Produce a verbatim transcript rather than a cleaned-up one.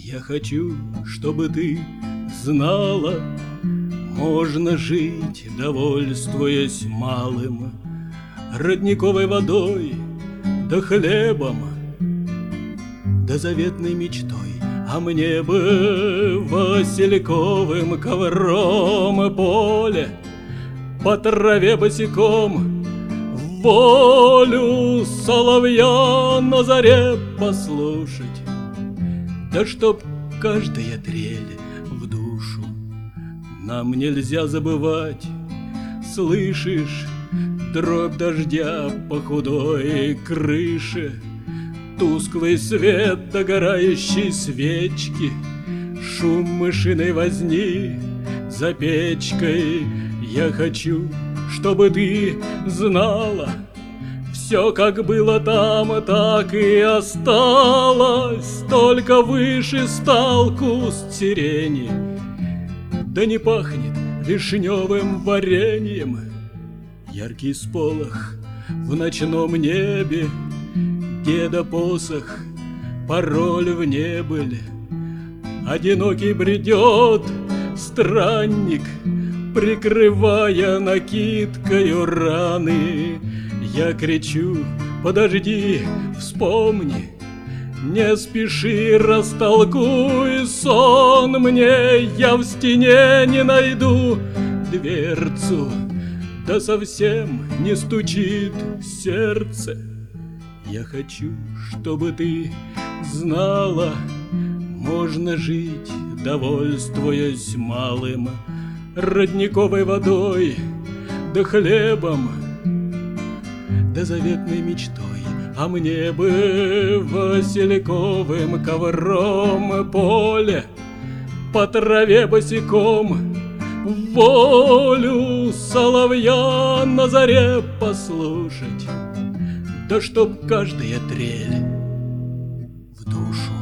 Я хочу, чтобы ты знала, можно жить, довольствуясь малым, родниковой водой, да хлебом, да заветной мечтой. А мне бы васильковым ковром поле, по траве босиком, в волю соловья на заре послушать. Да чтоб каждая трель в душу. Нам нельзя забывать, слышишь, дробь дождя по худой крыше, тусклый свет догорающей свечки, шум мышиной возни за печкой. Я хочу, чтобы ты знала, все, как было там, так и осталось, только выше стал куст сирени, да не пахнет вишневым вареньем. Яркий сполох в ночном небе, деда посох, пароль в небыль. Одинокий бредет странник, прикрывая накидкою раны. Я кричу: подожди, вспомни, не спеши, растолкуй сон мне. Я в стене не найду дверцу, да совсем не стучит сердце. Я хочу, чтобы ты знала, можно жить, довольствуясь малым, родниковой водой, да хлебом, да заветной мечтой. А мне бы васильковым ковром поле, по траве босиком, в волю соловья на заре послушать. Да чтоб каждая трель в душу.